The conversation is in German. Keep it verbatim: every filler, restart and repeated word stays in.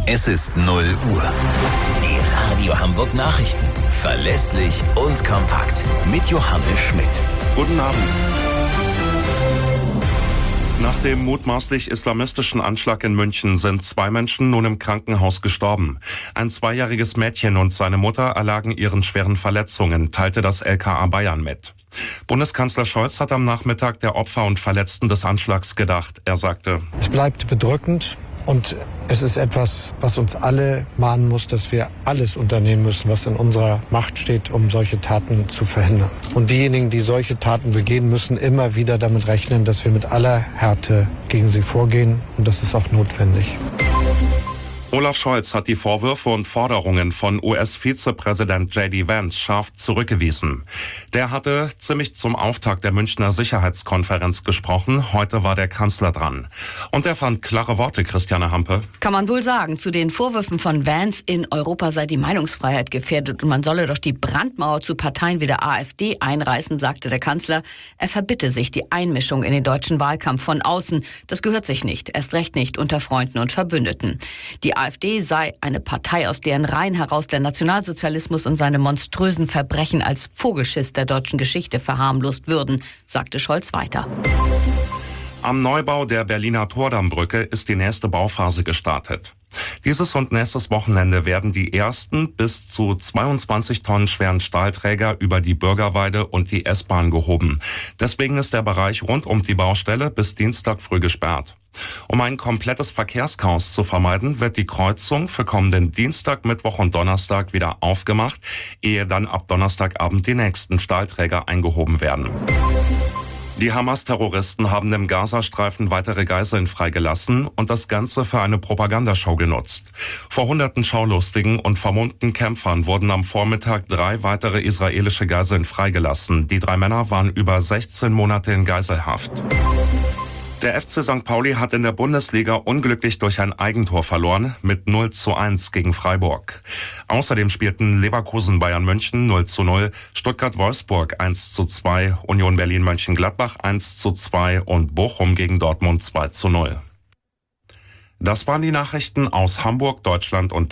Es ist null Uhr. Die Radio Hamburg Nachrichten. Verlässlich und kompakt. Mit Johannes Schmidt. Guten Abend. Nach dem mutmaßlich islamistischen Anschlag in München sind zwei Menschen nun im Krankenhaus gestorben. Ein zweijähriges Mädchen und seine Mutter erlagen ihren schweren Verletzungen, teilte das L K A Bayern mit. Bundeskanzler Scholz hat am Nachmittag der Opfer und Verletzten des Anschlags gedacht. Er sagte: Es bleibt bedrückend und es ist etwas, was uns alle mahnen muss, dass wir alles unternehmen müssen, was in unserer Macht steht, um solche Taten zu verhindern. Und diejenigen, die solche Taten begehen, müssen immer wieder damit rechnen, dass wir mit aller Härte gegen sie vorgehen. Und das ist auch notwendig. Olaf Scholz hat die Vorwürfe und Forderungen von U S-Vizepräsident J D Vance scharf zurückgewiesen. Der hatte ziemlich zum Auftakt der Münchner Sicherheitskonferenz gesprochen. Heute war der Kanzler dran. Und er fand klare Worte, Christiane Hampe. Kann man wohl sagen. Zu den Vorwürfen von Vance, in Europa sei die Meinungsfreiheit gefährdet und man solle doch die Brandmauer zu Parteien wie der AfD einreißen, sagte der Kanzler. Er verbitte sich die Einmischung in den deutschen Wahlkampf von außen. Das gehört sich nicht, erst recht nicht unter Freunden und Verbündeten. Die AfD sei eine Partei, aus deren Reihen heraus der Nationalsozialismus und seine monströsen Verbrechen als Vogelschiss der deutschen Geschichte verharmlost würden, sagte Scholz weiter. Am Neubau der Berliner Tordammbrücke ist die nächste Bauphase gestartet. Dieses und nächstes Wochenende werden die ersten bis zu zweiundzwanzig Tonnen schweren Stahlträger über die Bürgerweide und die S-Bahn gehoben. Deswegen ist der Bereich rund um die Baustelle bis Dienstag früh gesperrt. Um ein komplettes Verkehrschaos zu vermeiden, wird die Kreuzung für kommenden Dienstag, Mittwoch und Donnerstag wieder aufgemacht, ehe dann ab Donnerstagabend die nächsten Stahlträger eingehoben werden. Die Hamas-Terroristen haben im Gazastreifen weitere Geiseln freigelassen und das Ganze für eine Propagandashow genutzt. Vor hunderten Schaulustigen und vermummten Kämpfern wurden am Vormittag drei weitere israelische Geiseln freigelassen. Die drei Männer waren über sechzehn Monate in Geiselhaft. Der F C Sankt Pauli hat in der Bundesliga unglücklich durch ein Eigentor verloren mit null zu eins gegen Freiburg. Außerdem spielten Leverkusen Bayern München null zu null, Stuttgart Wolfsburg eins zu zwei, Union Berlin Mönchengladbach eins zu zwei und Bochum gegen Dortmund zwei zu null. Das waren die Nachrichten aus Hamburg, Deutschland und der